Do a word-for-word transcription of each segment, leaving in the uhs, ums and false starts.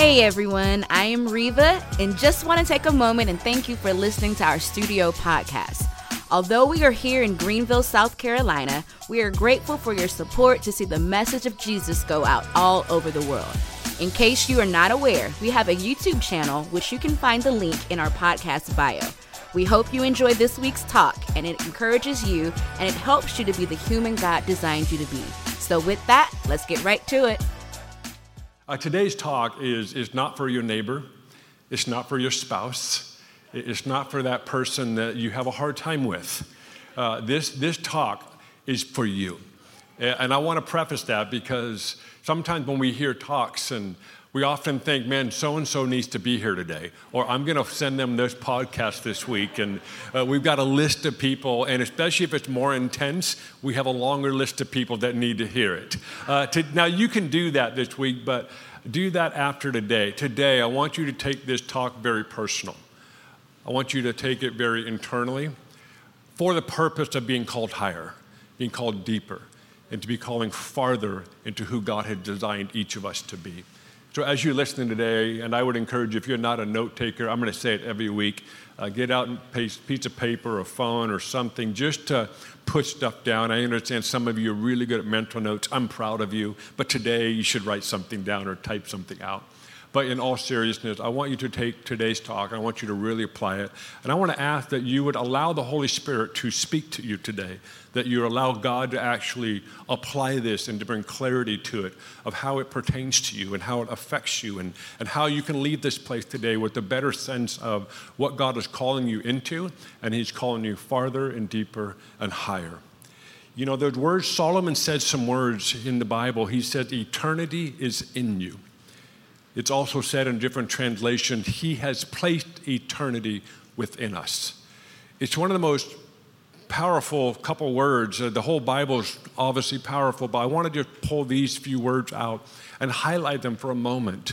Hey everyone, I am Reva and just want to take a moment and thank you for listening to our studio podcast. Although we are here in Greenville, South Carolina, we are grateful for your support to see the message of Jesus go out all over the world. In case you are not aware, we have a YouTube channel which you can find the link in our podcast bio. We hope you enjoy this week's talk and it encourages you and it helps you to be the human God designed you to be. So with that, let's get right to it. Uh, today's talk is, is not for your neighbor. It's not for your spouse. It's not for that person that you have a hard time with. Uh, this, this talk is for you. And I want to preface that because sometimes when we hear talks and we often think, man, so-and-so needs to be here today, or I'm going to send them this podcast this week, and uh, we've got a list of people, and especially if it's more intense, we have a longer list of people that need to hear it. Uh, to, now, you can do that this week, but do that after today. Today, I want you to take this talk very personal. I want you to take it very internally for the purpose of being called higher, being called deeper, and to be calling farther into who God had designed each of us to be. So as you're listening today, and I would encourage you, if you're not a note taker, I'm going to say it every week, uh, get out and paste a piece of paper or a phone or something just to put stuff down. I understand some of you are really good at mental notes. I'm proud of you. But today you should write something down or type something out. But in all seriousness, I want you to take today's talk. I want you to really apply it. And I want to ask that you would allow the Holy Spirit to speak to you today, that you allow God to actually apply this and to bring clarity to it of how it pertains to you and how it affects you and, and how you can leave this place today with a better sense of what God is calling you into, and He's calling you farther and deeper and higher. You know, the words, Solomon said some words in the Bible. He said, eternity is in you. It's also said in different translations, He has placed eternity within us. It's one of the most powerful couple words. Uh, the whole Bible is obviously powerful, but I want to just pull these few words out and highlight them for a moment.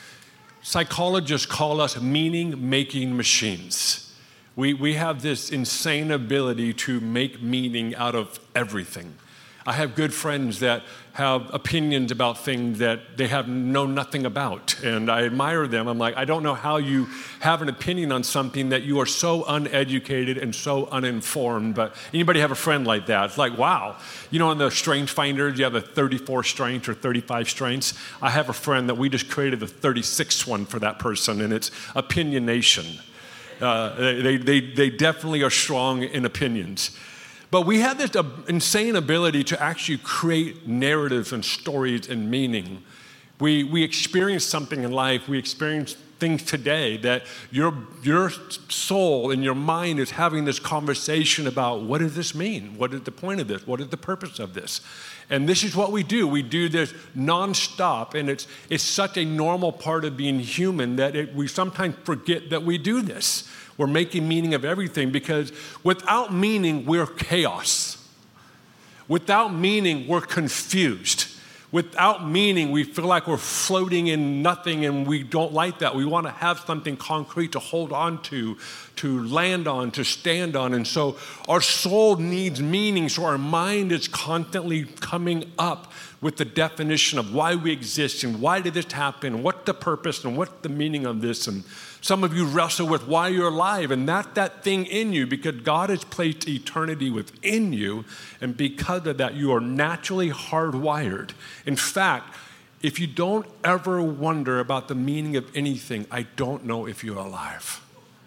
Psychologists call us meaning-making machines. We, we have this insane ability to make meaning out of everything. I have good friends that have opinions about things that they have know nothing about, and I admire them. I'm like, I don't know how you have an opinion on something that you are so uneducated and so uninformed, but anybody have a friend like that? It's like, wow. You know, in the Strength Finders, you have a thirty-four strengths or thirty-five strengths. I have a friend that we just created the thirty-sixth one for that person, and it's opinionation. Uh, they, they, they definitely are strong in opinions. But we have this uh, insane ability to actually create narratives and stories and meaning. We, we experience something in life. We experience things today that your, your soul and your mind is having this conversation about, what does this mean? What is the point of this? What is the purpose of this? And this is what we do. We do this nonstop, and it's, it's such a normal part of being human that it, we sometimes forget that we do this. We're making meaning of everything because without meaning, we're chaos. Without meaning, we're confused. Without meaning, we feel like we're floating in nothing, and we don't like that. We want to have something concrete to hold on to, to land on, to stand on. And so our soul needs meaning, so our mind is constantly coming up with the definition of why we exist and why did this happen, what's the purpose and what's the meaning of this. And some of you wrestle with why you're alive, and that's that thing in you because God has placed eternity within you, and because of that, you are naturally hardwired. In fact, if you don't ever wonder about the meaning of anything, I don't know if you're alive.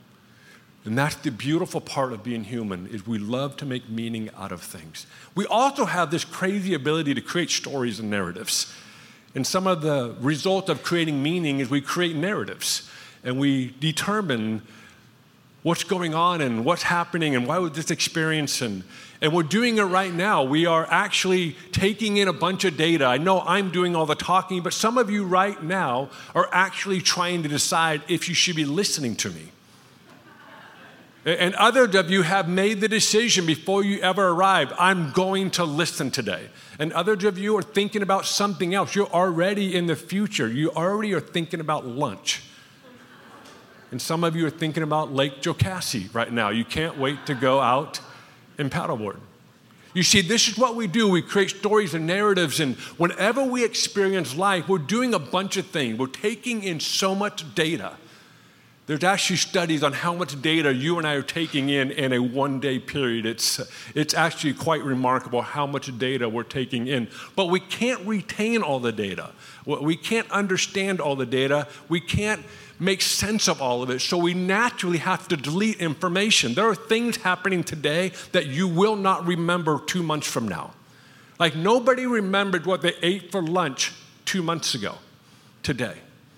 And that's the beautiful part of being human, is we love to make meaning out of things. We also have this crazy ability to create stories and narratives. And some of the result of creating meaning is we create narratives. And we determine what's going on and what's happening and why was this experience. And, and we're doing it right now. We are actually taking in a bunch of data. I know I'm doing all the talking, but some of you right now are actually trying to decide if you should be listening to me. And others of you have made the decision before you ever arrived, I'm going to listen today. And others of you are thinking about something else. You're already in the future. You already are thinking about lunch. And some of you are thinking about Lake Jocassee right now. You can't wait to go out and paddleboard. You see, this is what we do. We create stories and narratives, and whenever we experience life, we're doing a bunch of things. We're taking in so much data. There's actually studies on how much data you and I are taking in in a one-day period. It's, it's actually quite remarkable how much data we're taking in. But we can't retain all the data. We can't understand all the data. We can't make sense of all of it. So we naturally have to delete information. There are things happening today that you will not remember two months from now. Like nobody remembered what they ate for lunch two months ago today.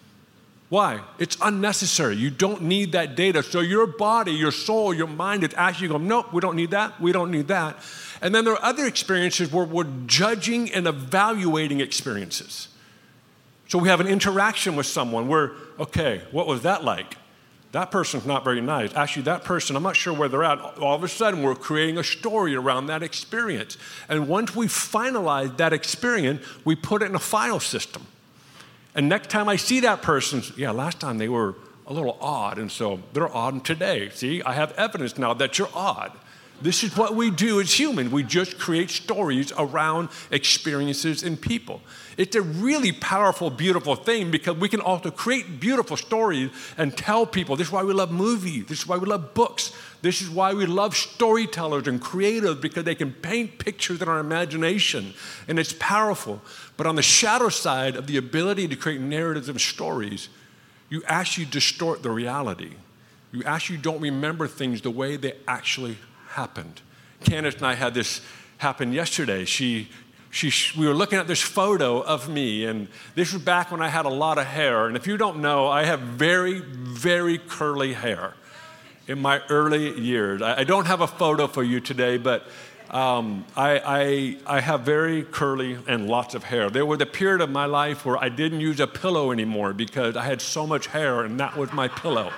Why? It's unnecessary. You don't need that data. So your body, your soul, your mind is actually going, nope, we don't need that. We don't need that. And then there are other experiences where we're judging and evaluating experiences. So we have an interaction with someone where, okay, what was that like? That person's not very nice. Actually, that person, I'm not sure where they're at. All of a sudden, we're creating a story around that experience. And once we finalize that experience, we put it in a file system. And next time I see that person, yeah, last time they were a little odd, and so they're odd today. See, I have evidence now that you're odd. This is what we do as humans. We just create stories around experiences and people. It's a really powerful, beautiful thing because we can also create beautiful stories and tell people. This is why we love movies. This is why we love books. This is why we love storytellers and creatives, because they can paint pictures in our imagination, and it's powerful. But on the shadow side of the ability to create narratives and stories, you actually distort the reality. You actually don't remember things the way they actually happened. Candace and I had this happen yesterday. She, she, we were looking at this photo of me, and this was back when I had a lot of hair. And if you don't know, I have very, very curly hair in my early years. I, I don't have a photo for you today, but um, I, I, I have very curly and lots of hair. There was a period of my life where I didn't use a pillow anymore because I had so much hair, and that was my pillow.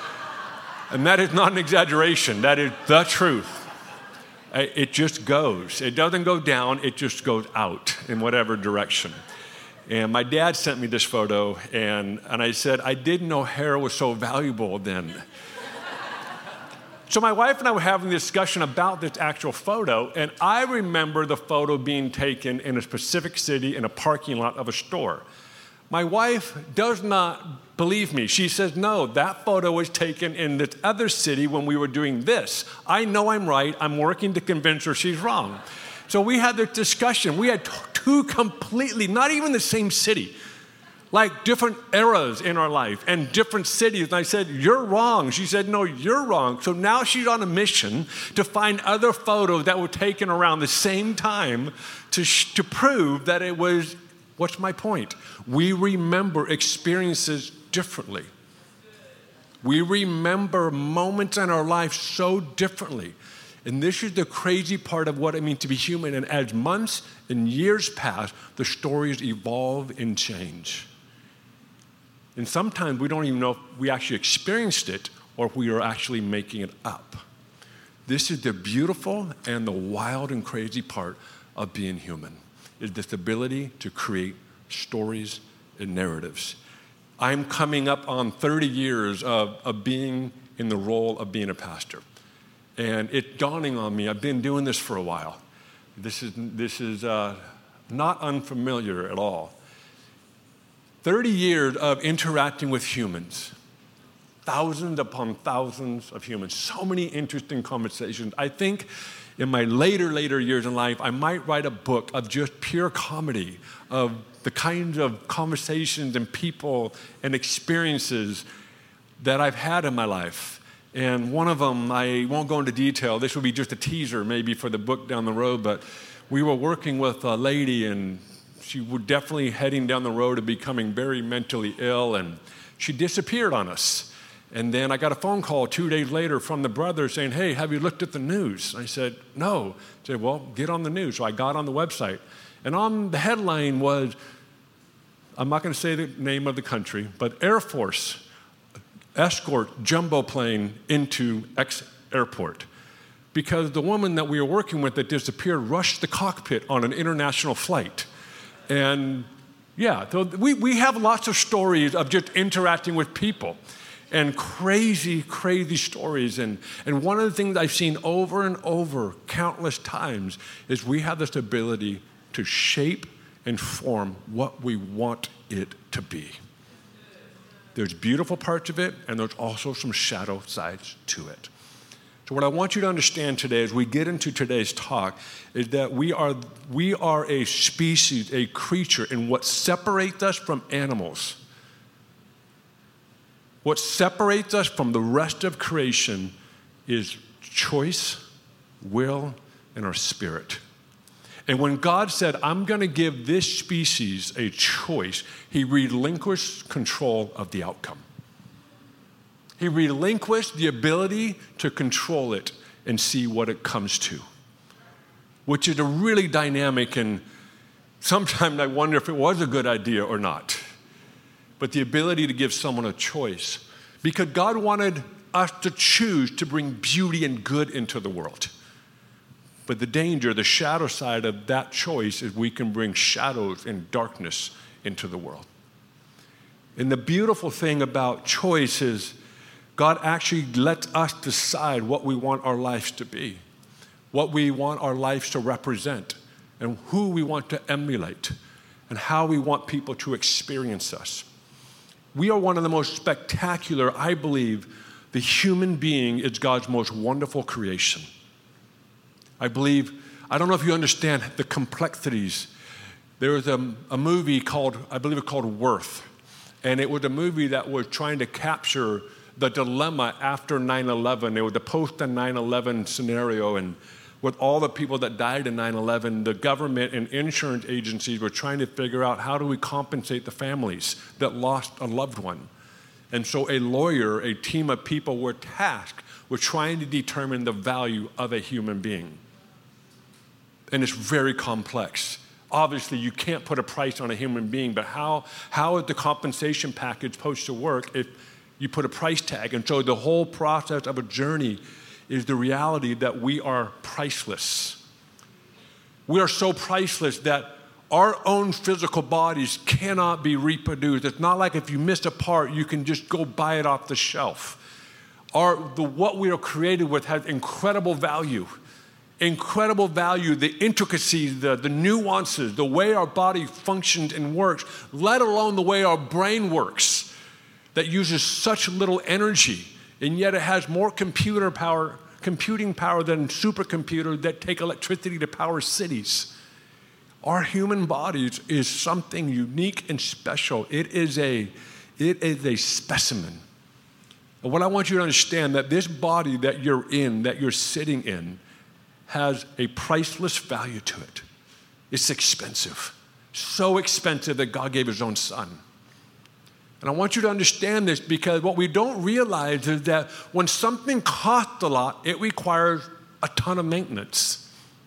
And that is not an exaggeration. That is the truth. It just goes. It doesn't go down. It just goes out in whatever direction. And my dad sent me this photo, and, and I said, I didn't know hair was so valuable then. So my wife and I were having a discussion about this actual photo, and I remember the photo being taken in a specific city in a parking lot of a store. My wife does not believe me. She says, no, that photo was taken in this other city when we were doing this. I know I'm right. I'm working to convince her she's wrong. So we had this discussion. We had two completely, not even the same city, like different eras in our life and different cities. And I said, you're wrong. She said, no, you're wrong. So now she's on a mission to find other photos that were taken around the same time to, sh- to prove that it was. What's my point? We remember experiences differently. We remember moments in our life so differently. And this is the crazy part of what it means to be human. And as months and years pass, the stories evolve and change. And sometimes we don't even know if we actually experienced it or if we are actually making it up. This is the beautiful and the wild and crazy part of being human. Is this ability to create stories and narratives. I'm coming up on thirty years of, of being in the role of being a pastor. And it's dawning on me, I've been doing this for a while. This is, this is uh, not unfamiliar at all. thirty years of interacting with humans. Thousands upon thousands of humans. So many interesting conversations. I think in my later, later years in life, I might write a book of just pure comedy, of the kinds of conversations and people and experiences that I've had in my life. And one of them, I won't go into detail. This will be just a teaser maybe for the book down the road, but we were working with a lady, and she was definitely heading down the road of becoming very mentally ill, and she disappeared on us. And then I got a phone call two days later from the brother saying, hey, have you looked at the news? I said, no. I said, well, get on the news. So I got on the website. And on the headline was, I'm not going to say the name of the country, but Air Force escort jumbo plane into X airport. Because the woman that we were working with that disappeared rushed the cockpit on an international flight. And yeah, so we, we have lots of stories of just interacting with people. and crazy, crazy stories. And, and one of the things I've seen over and over countless times is we have this ability to shape and form what we want it to be. There's beautiful parts of it, and there's also some shadow sides to it. So what I want you to understand today as we get into today's talk is that we are, we are a species, a creature, and what separates us from animals, what separates us from the rest of creation is choice, will, and our spirit. And when God said, I'm going to give this species a choice, he relinquished control of the outcome. He relinquished the ability to control it and see what it comes to, which is a really dynamic, and sometimes I wonder if it was a good idea or not. But the ability to give someone a choice, because God wanted us to choose to bring beauty and good into the world. But the danger, the shadow side of that choice is we can bring shadows and darkness into the world. And the beautiful thing about choice is God actually lets us decide what we want our lives to be, what we want our lives to represent, and who we want to emulate, and how we want people to experience us. We are one of the most spectacular, I believe, the human being is God's most wonderful creation. I believe, I don't know if you understand the complexities. There was a, a movie called, I believe it called Worth, and it was a movie that was trying to capture the dilemma after nine eleven. It was the post nine eleven scenario, and with all the people that died in nine eleven, the government and insurance agencies were trying to figure out how do we compensate the families that lost a loved one. And so a lawyer, a team of people were tasked with trying to determine the value of a human being. And it's very complex. Obviously, you can't put a price on a human being, but how, how is the compensation package supposed to work if you put a price tag? And so the whole process of a journey is the reality that we are priceless. We are so priceless that our own physical bodies cannot be reproduced. It's not like if you miss a part, you can just go buy it off the shelf. Our, the, what we are created with has incredible value. Incredible value, the intricacies, the, the nuances, the way our body functions and works, let alone the way our brain works, that uses such little energy, and yet it has more computer power, computing power than supercomputers that take electricity to power cities. Our human bodies is something unique and special. It is a, it is a specimen. And what I want you to understand, that this body that you're in, that you're sitting in, has a priceless value to it. It's expensive, so expensive that God gave his own son. And I want you to understand this, because what we don't realize is that when something costs a lot, it requires a ton of maintenance.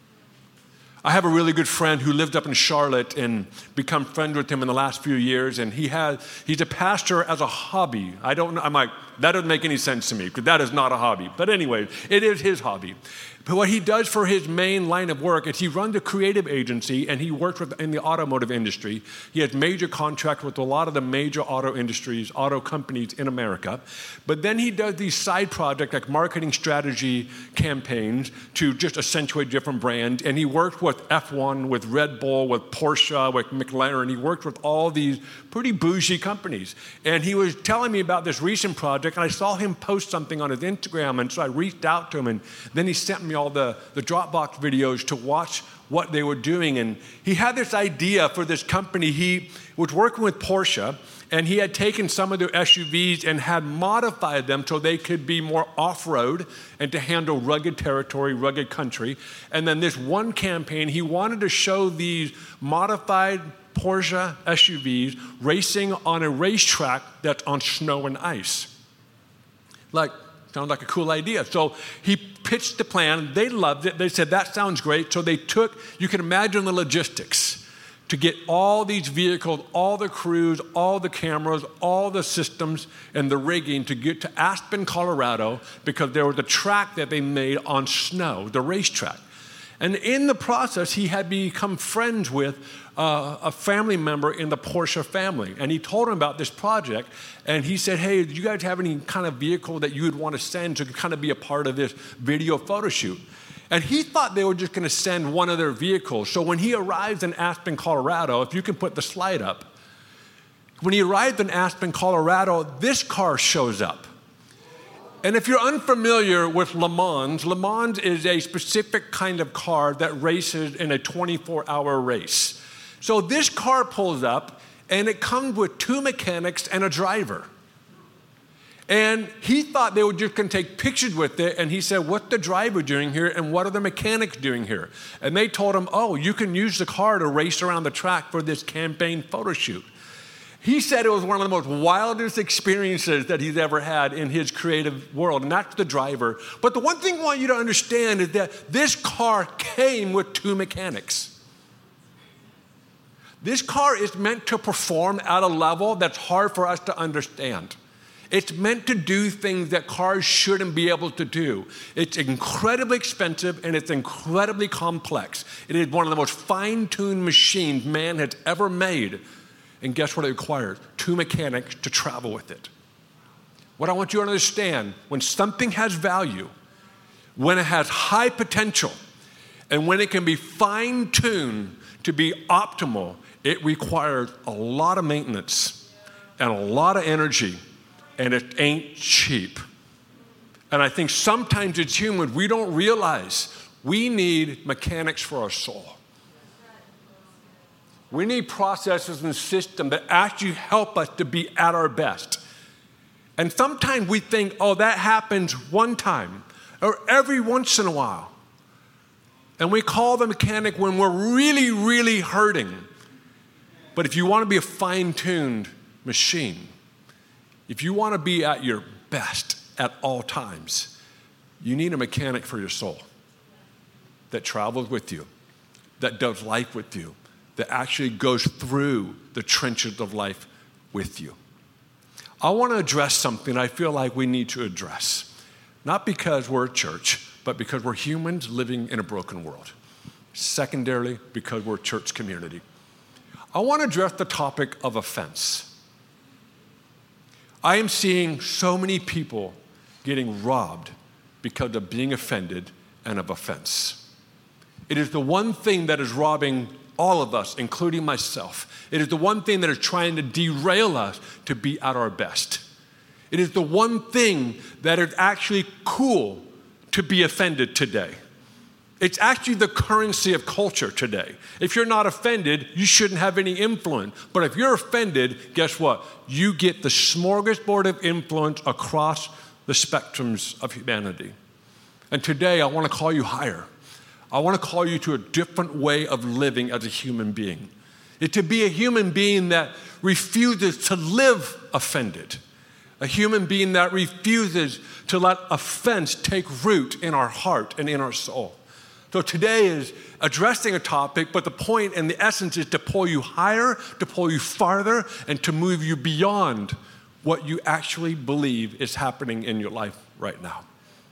I have a really good friend who lived up in Charlotte and become friends with him in the last few years, and he has, he's a pastor as a hobby. I don't know, I'm like, that doesn't make any sense to me, because that is not a hobby. But anyway, it is his hobby. But what he does for his main line of work is he runs a creative agency, and he works with, in the automotive industry. He has major contracts with a lot of the major auto industries, auto companies in America. But then he does these side projects like marketing strategy campaigns to just accentuate different brands. And he works with F one, with Red Bull, with Porsche, with McLaren. He worked with all these pretty bougie companies. And he was telling me about this recent project, and I saw him post something on his Instagram, and so I reached out to him, and then he sent me all the, the Dropbox videos to watch what they were doing. And he had this idea for this company. He was working with Porsche, and he had taken some of their S U Vs and had modified them so they could be more off-road and to handle rugged territory, rugged country. And then this one campaign, he wanted to show these modified Porsche S U Vs racing on a racetrack that's on snow and ice. Like, sounds like a cool idea. So he pitched the plan. They loved it. They said, that sounds great. So they took, you can imagine the logistics to get all these vehicles, all the crews, all the cameras, all the systems and the rigging to get to Aspen, Colorado, because there was a track that they made on snow, the racetrack. And in the process, he had become friends with uh, a family member in the Porsche family. And he told him about this project. And he said, hey, do you guys have any kind of vehicle that you would want to send to kind of be a part of this video photo shoot? And he thought they were just going to send one of their vehicles. So when he arrives in Aspen, Colorado, if you can put the slide up, when he arrived in Aspen, Colorado, this car shows up. And if you're unfamiliar with Le Mans, Le Mans is a specific kind of car that races in a twenty-four hour race. So this car pulls up, and it comes with two mechanics and a driver. And he thought they were just going to take pictures with it, and he said, what's the driver doing here, and what are the mechanics doing here? And they told him, oh, you can use the car to race around the track for this campaign photo shoot. He said it was one of the most wildest experiences that he's ever had in his creative world, and that's the driver. But the one thing I want you to understand is that this car came with two mechanics. This car is meant to perform at a level that's hard for us to understand. It's meant to do things that cars shouldn't be able to do. It's incredibly expensive, and it's incredibly complex. It is one of the most fine-tuned machines man has ever made. And guess what it requires? Two mechanics to travel with it. What I want you to understand, when something has value, when it has high potential, and when it can be fine-tuned to be optimal, it requires a lot of maintenance and a lot of energy, and it ain't cheap. And I think sometimes as humans, we don't realize we need mechanics for our soul. We need processes and systems that actually help us to be at our best. And sometimes we think, oh, that happens one time or every once in a while. And we call the mechanic when we're really, really hurting. But if you want to be a fine-tuned machine, if you want to be at your best at all times, you need a mechanic for your soul that travels with you, that does life with you, that actually goes through the trenches of life with you. I want to address something I feel like we need to address, not because we're a church, but because we're humans living in a broken world. Secondarily, because we're a church community. I want to address the topic of offense. I am seeing so many people getting robbed because of being offended and of offense. It is the one thing that is robbing all of us, including myself. It is the one thing that is trying to derail us to be at our best. It is the one thing that is actually cool to be offended today. It's actually the currency of culture today. If you're not offended, you shouldn't have any influence. But if you're offended, guess what? You get the smorgasbord of influence across the spectrums of humanity. And today, I want to call you higher. I want to call you to a different way of living as a human being. It's to be a human being that refuses to live offended. A human being that refuses to let offense take root in our heart and in our soul. So today is addressing a topic, but the point and the essence is to pull you higher, to pull you farther, and to move you beyond what you actually believe is happening in your life right now.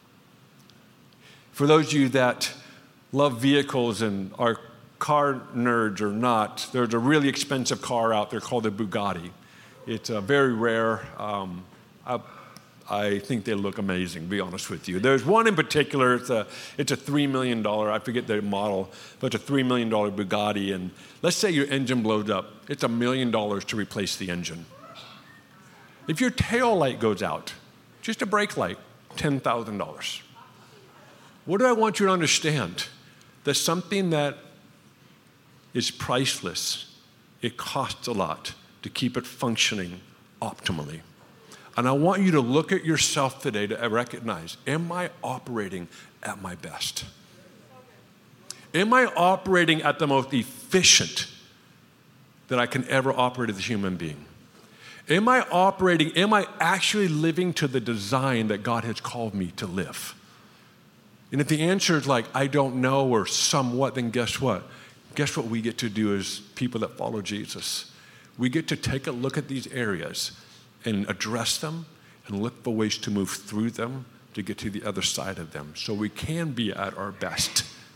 For those of you that love vehicles and are car nerds or not, there's a really expensive car out there called the Bugatti. It's uh, very rare. Um, I, I think they look amazing, to be honest with you. There's one in particular, it's a, it's a three million dollars, I forget the model, but it's a three million dollars Bugatti, and let's say your engine blows up. It's a million dollars to replace the engine. If your tail light goes out, just a brake light, ten thousand dollars. What do I want you to understand? That something that is priceless, it costs a lot to keep it functioning optimally. And I want you to look at yourself today to recognize, am I operating at my best? Am I operating at the most efficient that I can ever operate as a human being? Am I operating, am I actually living to the design that God has called me to live? And if the answer is like, I don't know or somewhat, then guess what? Guess what we get to do as people that follow Jesus? We get to take a look at these areas and address them and look for ways to move through them to get to the other side of them so we can be at our best.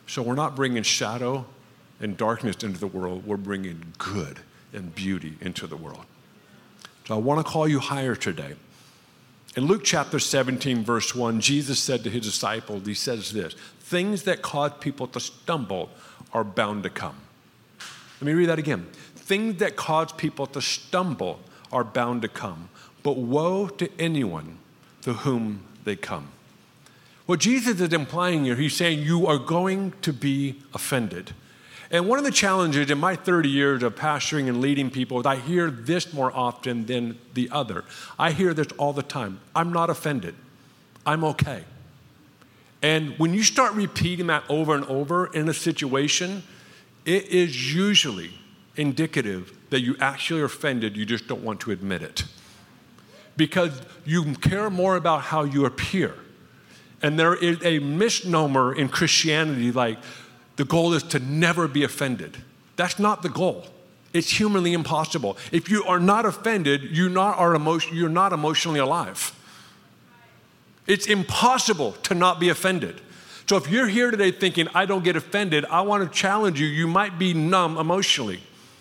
So we're not bringing shadow and darkness into the world. We're bringing good and beauty into the world. So I want to call you higher today. In Luke chapter seventeen, verse one, Jesus said to his disciples, he says this, things that cause people to stumble are bound to come. Let me read that again. Things that cause people to stumble are bound to come, but woe to anyone to whom they come. What Jesus is implying here, he's saying you are going to be offended. And one of the challenges in my thirty years of pastoring and leading people is I hear this more often than the other. I hear this all the time. I'm not offended. I'm okay. And when you start repeating that over and over in a situation, it is usually indicative that you actually are offended, you just don't want to admit it. Because you care more about how you appear. And there is a misnomer in Christianity like the goal is to never be offended. That's not the goal. It's humanly impossible. If you are not offended, you not are emotion, you're not emotionally alive. It's impossible to not be offended. So if you're here today thinking, I don't get offended, I want to challenge you, you might be numb emotionally.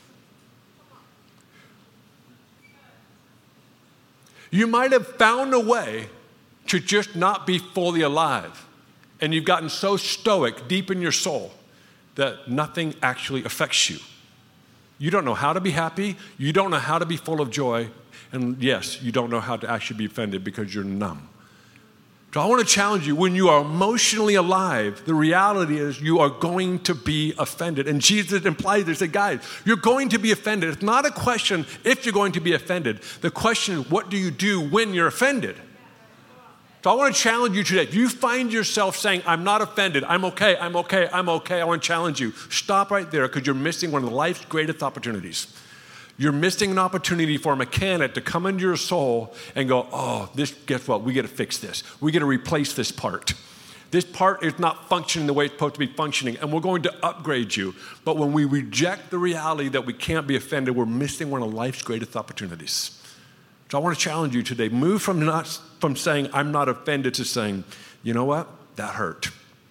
You might have found a way to just not be fully alive. And you've gotten so stoic deep in your soul that nothing actually affects you. You don't know how to be happy. You don't know how to be full of joy. And yes, you don't know how to actually be offended because you're numb. So I want to challenge you, when you are emotionally alive, the reality is you are going to be offended. And Jesus implies this, he said, guys, you're going to be offended. It's not a question if you're going to be offended. The question is, what do you do when you're offended? So I want to challenge you today. If you find yourself saying, I'm not offended, I'm okay, I'm okay, I'm okay, I want to challenge you. Stop right there because you're missing one of life's greatest opportunities. You're missing an opportunity for a mechanic to come into your soul and go, oh, this, guess what? We got to fix this. We got to replace this part. This part is not functioning the way it's supposed to be functioning, and we're going to upgrade you. But when we reject the reality that we can't be offended, we're missing one of life's greatest opportunities. So I want to challenge you today. Move from not from saying, I'm not offended, to saying, you know what? That hurt.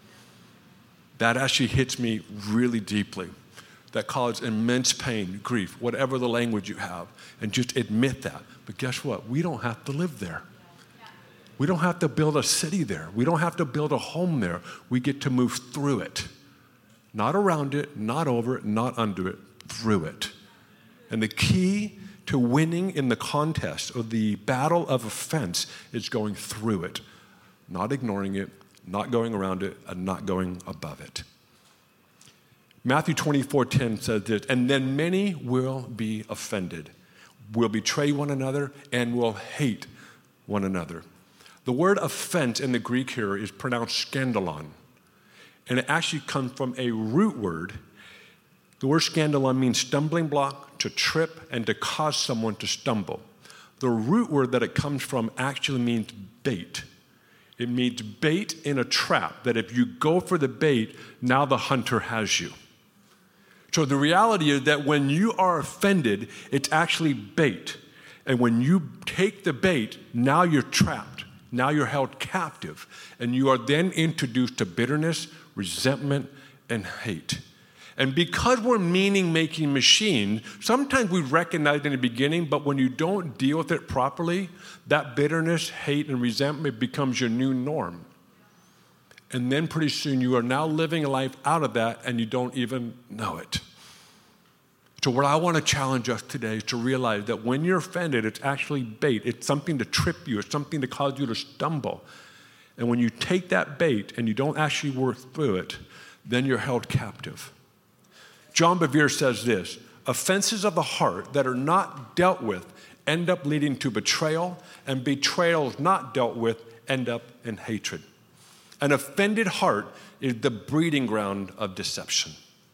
That actually hits me really deeply. That caused immense pain, grief, whatever the language you have, and just admit that. But guess what? We don't have to live there. We don't have to build a city there. We don't have to build a home there. We get to move through it. Not around it, not over it, not under it, through it. And the key to winning in the contest or the battle of offense is going through it, not ignoring it, not going around it, and not going above it. Matthew twenty-four ten says this, and then many will be offended, will betray one another, and will hate one another. The word offense in the Greek here is pronounced scandalon, and it actually comes from a root word. The word scandalon means stumbling block, to trip, and to cause someone to stumble. The root word that it comes from actually means bait. It means bait in a trap, that if you go for the bait, now the hunter has you. So the reality is that when you are offended, it's actually bait. And when you take the bait, now you're trapped. Now you're held captive. And you are then introduced to bitterness, resentment, and hate. And because we're meaning-making machines, sometimes we recognize it in the beginning, but when you don't deal with it properly, that bitterness, hate, and resentment becomes your new norm. And then pretty soon you are now living a life out of that and you don't even know it. So what I want to challenge us today is to realize that when you're offended, it's actually bait. It's something to trip you. It's something to cause you to stumble. And when you take that bait and you don't actually work through it, then you're held captive. John Bevere says this, offenses of the heart that are not dealt with end up leading to betrayal, and betrayals not dealt with end up in hatred. An offended heart is the breeding ground of deception.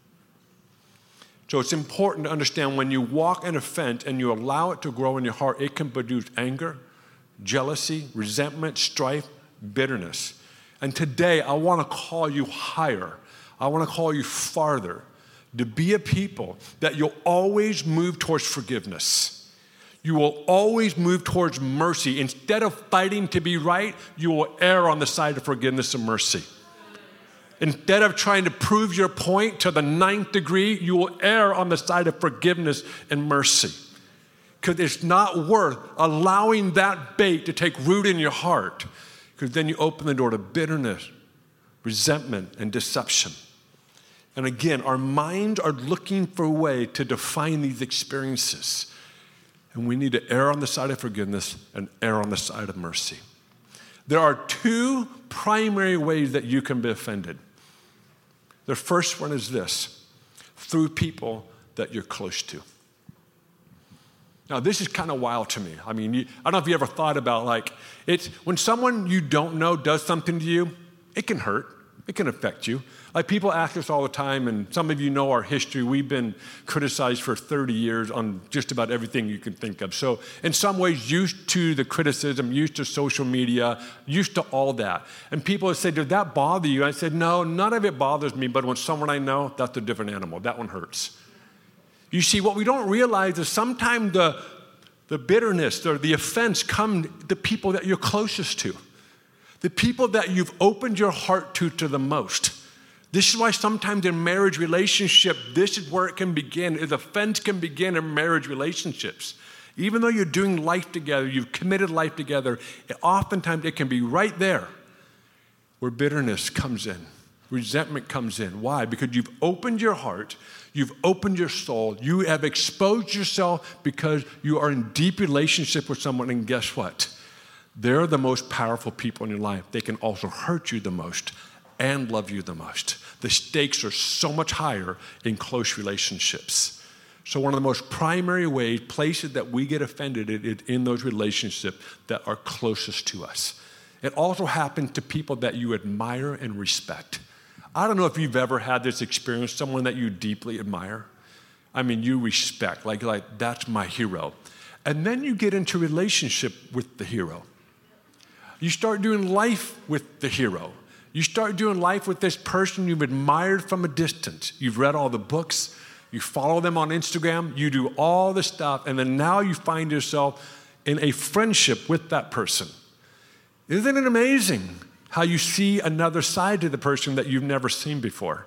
So it's important to understand when you walk in offense and you allow it to grow in your heart, it can produce anger, jealousy, resentment, strife, bitterness. And today I want to call you higher. I want to call you farther, to be a people that you'll always move towards forgiveness. You will always move towards mercy. Instead of fighting to be right, you will err on the side of forgiveness and mercy. instead of trying to prove your point to the ninth degree, you will err on the side of forgiveness and mercy. Because it's not worth allowing that bait to take root in your heart, because then you open the door to bitterness, resentment, and deception. And again, our minds are looking for a way to define these experiences. And we need to err on the side of forgiveness and err on the side of mercy. There are two primary ways that you can be offended. The first one is this: through people that you're close to. Now, this is kind of wild to me. I mean, you, I don't know if you ever thought about, like, it's when someone you don't know does something to you, it can hurt. It can affect you. Like, people ask us all the time, and some of you know our history. We've been criticized for thirty years on just about everything you can think of. So in some ways, used to the criticism, used to social media, used to all that. And people have said, did that bother you? I said, no, none of it bothers me, but when someone I know, that's a different animal. That one hurts. You see, what we don't realize is sometimes the, the bitterness or the offense come to the people that you're closest to. The people that you've opened your heart to to the most. This is why sometimes in marriage relationship, this is where it can begin. Is offense can begin in marriage relationships. Even though you're doing life together, you've committed life together, it, oftentimes it can be right there where bitterness comes in, resentment comes in. Why? Because you've opened your heart, you've opened your soul, you have exposed yourself because you are in deep relationship with someone, and guess what? They're the most powerful people in your life. They can also hurt you the most and love you the most. The stakes are so much higher in close relationships. So one of the most primary ways, places that we get offended is in those relationships that are closest to us. It also happens to people that you admire and respect. I don't know if you've ever had this experience, someone that you deeply admire. I mean, you respect, like, like that's my hero. And then you get into a relationship with the hero. You start doing life with the hero. You start doing life with this person you've admired from a distance. You've read all the books. You follow them on Instagram. You do all the stuff. And then now you find yourself in a friendship with that person. Isn't it amazing how you see another side to the person that you've never seen before?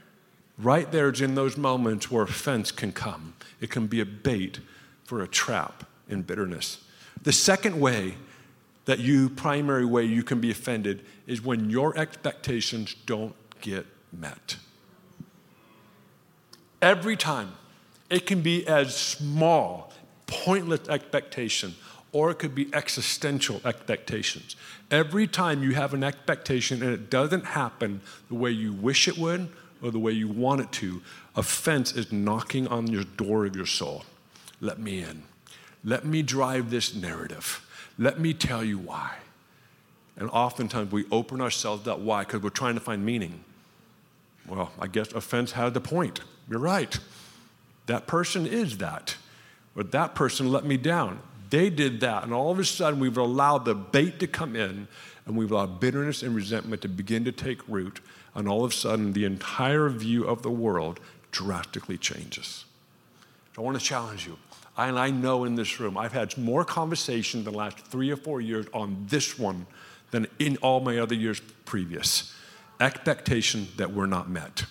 Right there is in those moments where offense can come. It can be a bait for a trap in bitterness. The second way that you, primary way you can be offended is when your expectations don't get met. Every time. It can be as small, pointless expectation, or it could be existential expectations. Every time you have an expectation and it doesn't happen the way you wish it would or the way you want it to, offense is knocking on your door of your soul. Let me in. Let me drive this narrative. Let me tell you why. And oftentimes we open ourselves up. Why? Because we're trying to find meaning. Well, I guess offense had the point. You're right. That person is that. Or that person let me down. They did that. And all of a sudden we've allowed the bait to come in, and we've allowed bitterness and resentment to begin to take root. And all of a sudden the entire view of the world drastically changes. So I want to challenge you. And I know in this room, I've had more conversations in the last three or four years on this one than in all my other years previous. Expectation that were not met.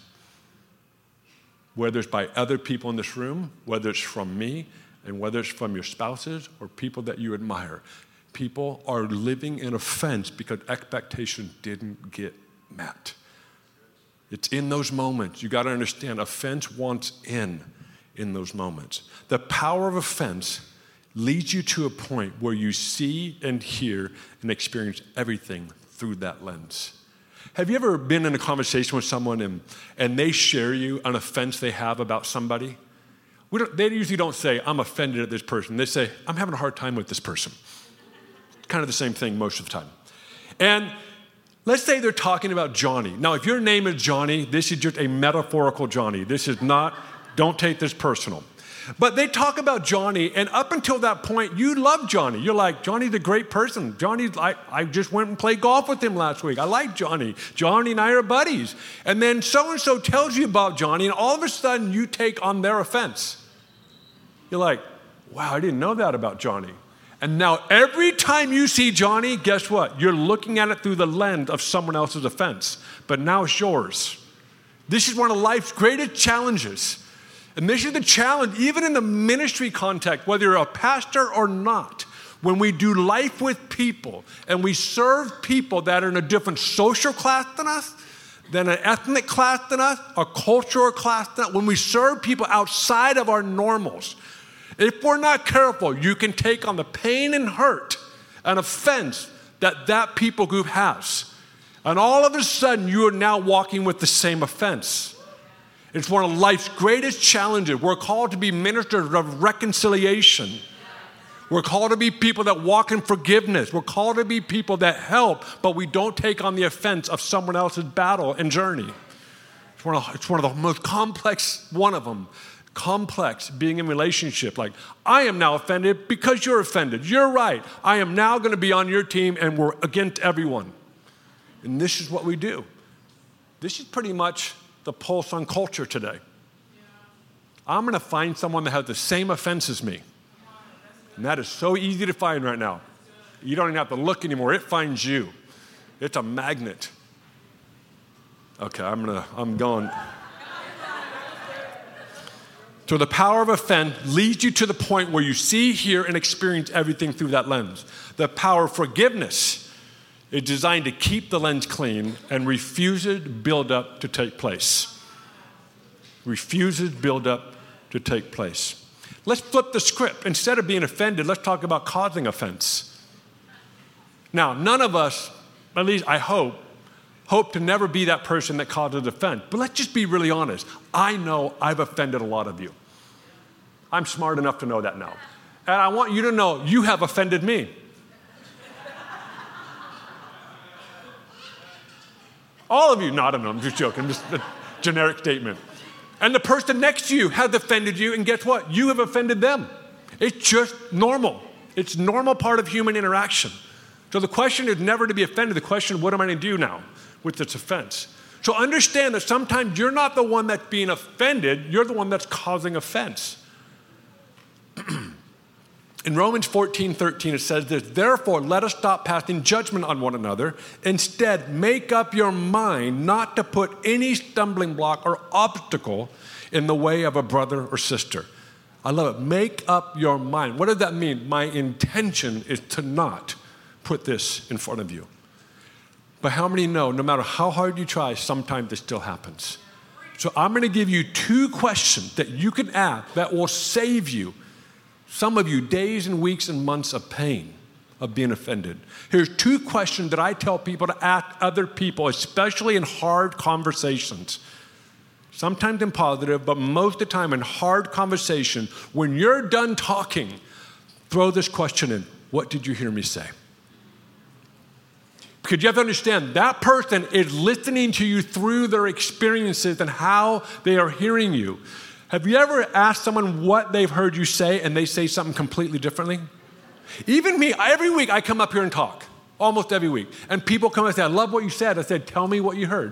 Whether it's by other people in this room, whether it's from me, and whether it's from your spouses or people that you admire. People are living in offense because expectation didn't get met. It's in those moments. You got to understand, offense wants in. in those moments. The power of offense leads you to a point where you see and hear and experience everything through that lens. Have you ever been in a conversation with someone and, and they share you an offense they have about somebody? We don't, they usually don't say, I'm offended at this person. They say, I'm having a hard time with this person. Kind of the same thing most of the time. And let's say they're talking about Johnny. Now, if your name is Johnny, this is just a metaphorical Johnny. This is not... Don't take this personal. But they talk about Johnny, and up until that point, you love Johnny. You're like, Johnny's a great person. Johnny, I, I just went and played golf with him last week. I like Johnny. Johnny and I are buddies. And then so-and-so tells you about Johnny, and all of a sudden, you take on their offense. You're like, wow, I didn't know that about Johnny. And now every time you see Johnny, guess what? You're looking at it through the lens of someone else's offense, but now it's yours. This is one of life's greatest challenges. And this is the challenge, even in the ministry context, whether you're a pastor or not. When we do life with people and we serve people that are in a different social class than us, than an ethnic class than us, a cultural class than us, when we serve people outside of our normals, if we're not careful, you can take on the pain and hurt and offense that that people group has. And all of a sudden, you are now walking with the same offense. It's one of life's greatest challenges. We're called to be ministers of reconciliation. We're called to be people that walk in forgiveness. We're called to be people that help, but we don't take on the offense of someone else's battle and journey. It's one of, it's one of the most complex, one of them, complex being in relationship. Like, I am now offended because you're offended. You're right. I am now going to be on your team and we're against everyone. And this is what we do. This is pretty much the pulse on culture today. I'm going to find someone that has the same offense as me. And that is so easy to find right now. You don't even have to look anymore. It finds you. It's a magnet. Okay, I'm gonna, I'm going. So the power of offense leads you to the point where you see, hear, and experience everything through that lens. The power of forgiveness is designed to keep the lens clean and refuses buildup to take place. Refuses buildup to take place. Let's flip the script. Instead of being offended, let's talk about causing offense. Now, none of us, at least I hope, hope to never be that person that causes offense. But let's just be really honest. I know I've offended a lot of you. I'm smart enough to know that now. And I want you to know you have offended me. All of you, no, I don't know, I'm just joking, just a generic statement. And the person next to you has offended you, and guess what? You have offended them. It's just normal. It's a normal part of human interaction. So the question is never to be offended. The question is, what am I going to do now with this offense? So understand that sometimes you're not the one that's being offended. You're the one that's causing offense. In Romans fourteen thirteen, it says this, therefore, let us stop passing judgment on one another. Instead, make up your mind not to put any stumbling block or obstacle in the way of a brother or sister. I love it. Make up your mind. What does that mean? My intention is to not put this in front of you. But how many know, no matter how hard you try, sometimes this still happens. So I'm going to give you two questions that you can ask that will save you, some of you, days and weeks and months of pain of being offended. Here's two questions that I tell people to ask other people, especially in hard conversations. Sometimes in positive, but most of the time in hard conversation. When you're done talking, throw this question in. What did you hear me say? Because you have to understand, that person is listening to you through their experiences and how they are hearing you. Have you ever asked someone what they've heard you say and they say something completely differently? Even me, every week I come up here and talk, almost every week. And people come and say, I love what you said. I said, tell me what you heard.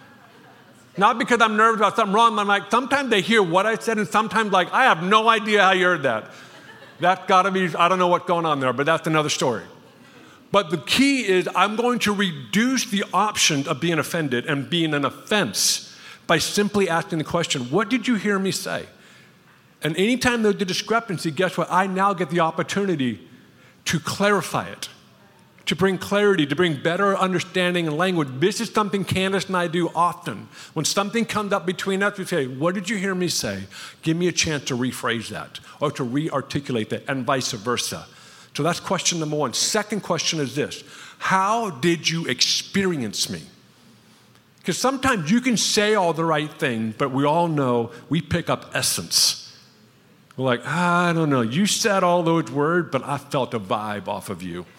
Not because I'm nervous about something wrong. I'm like, sometimes they hear what I said and sometimes like, I have no idea how you heard that. That's gotta be, I don't know what's going on there, but that's another story. But the key is I'm going to reduce the option of being offended and being an offense by simply asking the question, what did you hear me say? And anytime there's a discrepancy, guess what? I now get the opportunity to clarify it, to bring clarity, to bring better understanding and language. This is something Candace and I do often. When something comes up between us, we say, what did you hear me say? Give me a chance to rephrase that or to re-articulate that, and vice versa. So that's question number one. Second question is this: how did you experience me? Because sometimes you can say all the right things, but we all know we pick up essence. We're like, ah, I don't know, you said all those words, but I felt a vibe off of you.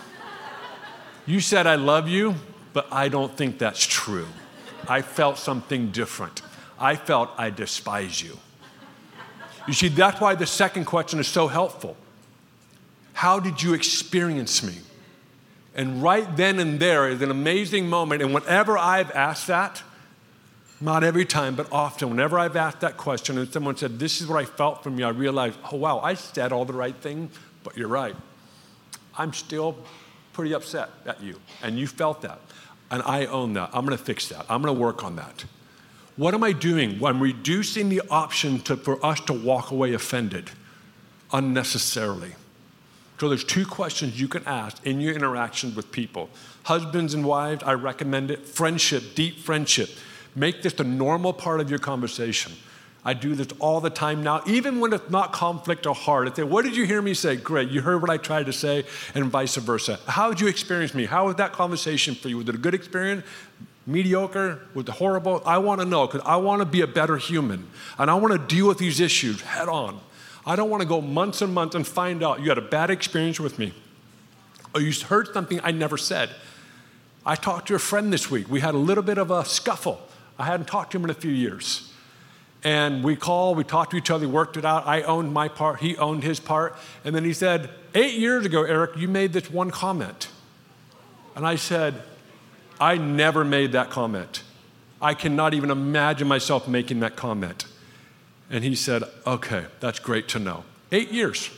You said I love you, but I don't think that's true. I felt something different. I felt I despise you. You see, that's why the second question is so helpful. How did you experience me? And right then and there is an amazing moment. And whenever I've asked that, not every time, but often, whenever I've asked that question and someone said, this is what I felt from you, I realized, oh, wow, I said all the right things, but you're right. I'm still pretty upset at you, and you felt that. And I own that. I'm going to fix that. I'm going to work on that. What am I doing? I'm reducing the option to, for us to walk away offended unnecessarily. So there's two questions you can ask in your interactions with people. Husbands and wives, I recommend it. Friendship, deep friendship. Make this a normal part of your conversation. I do this all the time now, even when it's not conflict or hard. I say, what did you hear me say? Great, you heard what I tried to say, and vice versa. How did you experience me? How was that conversation for you? Was it a good experience? Mediocre? Was it horrible? I want to know, because I want to be a better human, and I want to deal with these issues head on. I don't want to go months and months and find out you had a bad experience with me, or you heard something I never said. I talked to a friend this week. We had a little bit of a scuffle. I hadn't talked to him in a few years. And we called, we talked to each other, worked it out. I owned my part, he owned his part. And then he said, eight years ago, Eric, you made this one comment. And I said, I never made that comment. I cannot even imagine myself making that comment. And he said, okay, that's great to know. Eight years.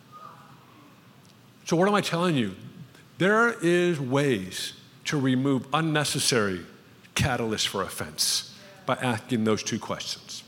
So what am I telling you? There is ways to remove unnecessary catalysts for offense by asking those two questions.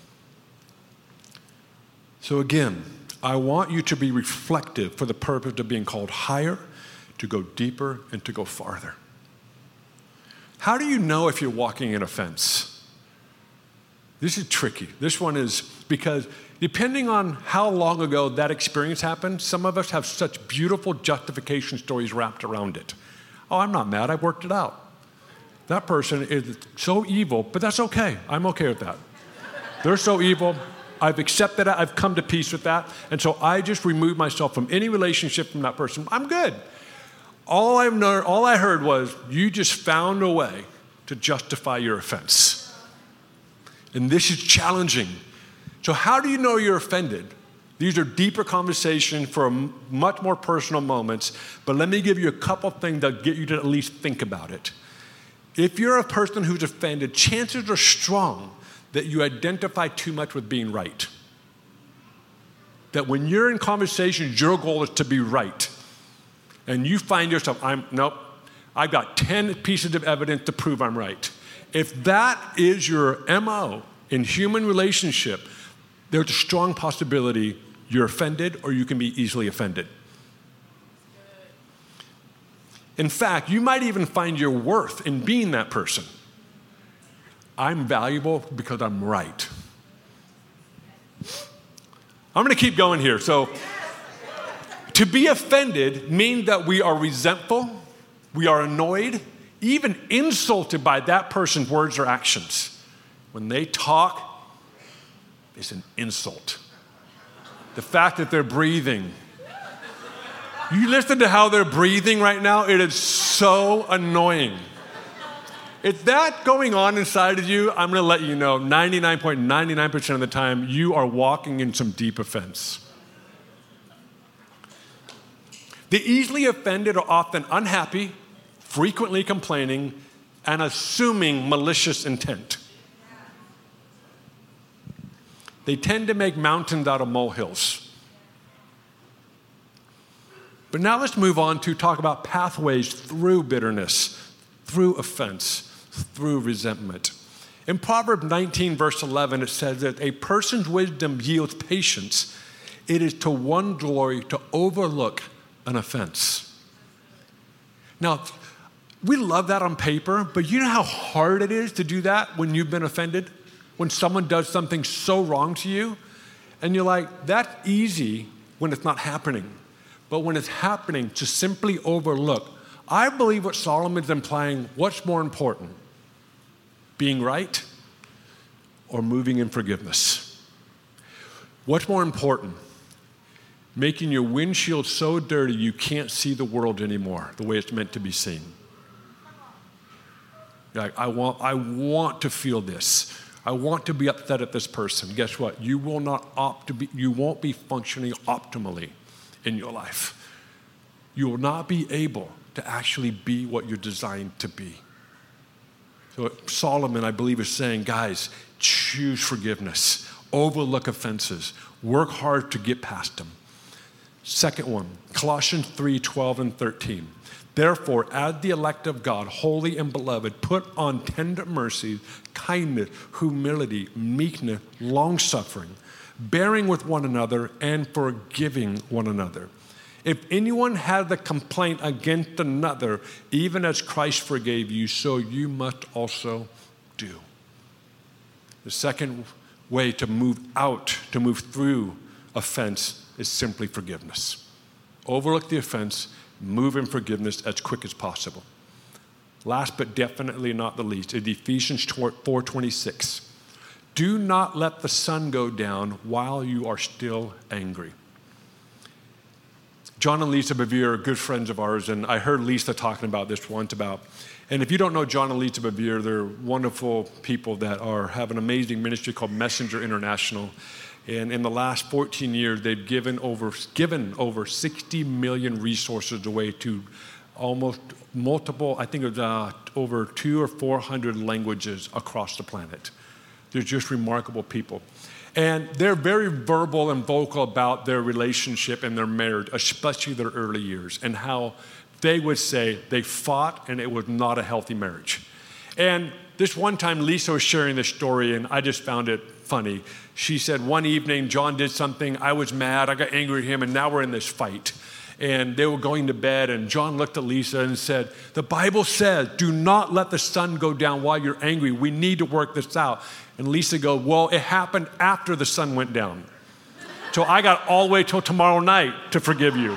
So again, I want you to be reflective for the purpose of being called higher, to go deeper, and to go farther. How do you know if you're walking in offense? This is tricky. This one is because depending on how long ago that experience happened, some of us have such beautiful justification stories wrapped around it. Oh, I'm not mad. I worked it out. That person is so evil, but that's okay. I'm okay with that. They're so evil. I've accepted it. I've come to peace with that. And so I just remove myself from any relationship from that person. I'm good. All I've known, all I heard was you just found a way to justify your offense. And this is challenging. So how do you know you're offended? These are deeper conversations for much more personal moments, but let me give you a couple things that get you to at least think about it. If you're a person who's offended, chances are strong that you identify too much with being right. That when you're in conversations, your goal is to be right. And you find yourself, I'm, nope, I've got ten pieces of evidence to prove I'm right. If that is your M O in human relationship, there's a strong possibility you're offended or you can be easily offended. In fact, you might even find your worth in being that person. I'm valuable because I'm right. I'm going to keep going here. So, to be offended means that we are resentful, we are annoyed, even insulted by that person's words or actions. When they talk, it's an insult. The fact that they're breathing. You listen to how they're breathing right now, it is so annoying. If that's going on inside of you, I'm going to let you know ninety-nine point nine nine percent of the time you are walking in some deep offense. The easily offended are often unhappy, frequently complaining, and assuming malicious intent. They tend to make mountains out of molehills. But now let's move on to talk about pathways through bitterness, through offense, through resentment. In Proverbs nineteen, verse eleven, it says that a person's wisdom yields patience. It is to one's glory to overlook an offense. Now, we love that on paper, but you know how hard it is to do that when you've been offended? When someone does something so wrong to you, and you're like, that's easy when it's not happening. But when it's happening, to simply overlook. I believe what Solomon's implying, what's more important? Being right or moving in forgiveness? What's more important? Making your windshield so dirty you can't see the world anymore the way it's meant to be seen. You're like, I want, I want to feel this. I want to be upset at this person. Guess what? You will not opt to be, you won't be functioning optimally in your life. You will not be able to actually be what you're designed to be. So Solomon, I believe, is saying, guys, choose forgiveness, overlook offenses, work hard to get past them. Second one, Colossians three, twelve and thirteen. Therefore, as the elect of God, holy and beloved, put on tender mercies, kindness, humility, meekness, long-suffering, bearing with one another and forgiving one another. If anyone has a complaint against another, even as Christ forgave you, so you must also do. The second way to move out, to move through offense is simply forgiveness. Overlook the offense, move in forgiveness as quick as possible. Last but definitely not the least is Ephesians four twenty-six. Do not let the sun go down while you are still angry. John and Lisa Bevere are good friends of ours, and I heard Lisa talking about this once about, and if you don't know John and Lisa Bevere, they're wonderful people that are have an amazing ministry called Messenger International. And in the last fourteen years, they've given over given over sixty million resources away to almost multiple, I think it was uh, over two or four hundred languages across the planet. They're just remarkable people. And they're very verbal and vocal about their relationship and their marriage, especially their early years, and how they would say they fought and it was not a healthy marriage. And this one time, Lisa was sharing this story, and I just found it funny. She said, one evening, John did something, I was mad, I got angry at him, and now we're in this fight. And they were going to bed, and John looked at Lisa and said, the Bible says, do not let the sun go down while you're angry. We need to work this out. And Lisa goes, well, it happened after the sun went down. So I got all the way till tomorrow night to forgive you.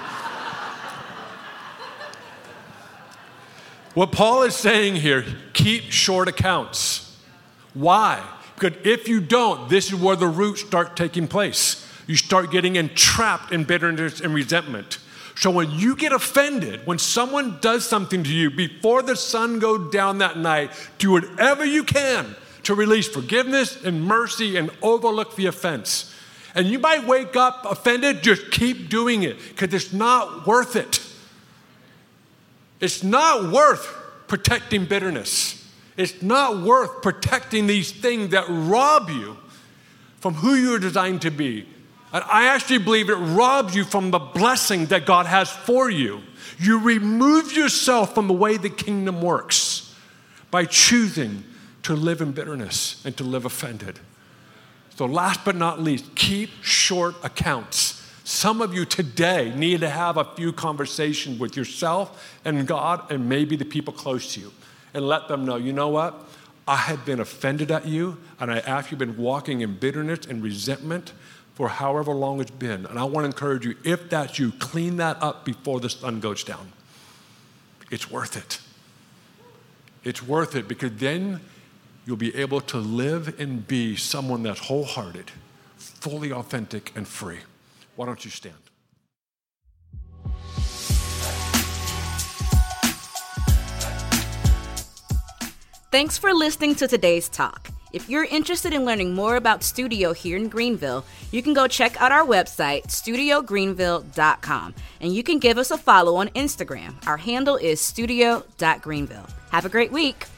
What Paul is saying here, keep short accounts. Why? Because if you don't, this is where the roots start taking place. You start getting entrapped in bitterness and resentment. So when you get offended, when someone does something to you, before the sun goes down that night, do whatever you can to release forgiveness and mercy and overlook the offense. And you might wake up offended, just keep doing it, because it's not worth it. It's not worth protecting bitterness. It's not worth protecting these things that rob you from who you are designed to be. And I actually believe it robs you from the blessing that God has for you. You remove yourself from the way the kingdom works by choosing to live in bitterness and to live offended. So last but not least, keep short accounts. Some of you today need to have a few conversations with yourself and God and maybe the people close to you and let them know, you know what? I have been offended at you, and I actually been walking in bitterness and resentment for however long it's been. And I want to encourage you, if that's you, clean that up before the sun goes down. It's worth it. It's worth it, because then you'll be able to live and be someone that's wholehearted, fully authentic, and free. Why don't you stand? Thanks for listening to today's talk. If you're interested in learning more about Studio here in Greenville, you can go check out our website, studio greenville dot com, and you can give us a follow on Instagram. Our handle is studio dot greenville. Have a great week.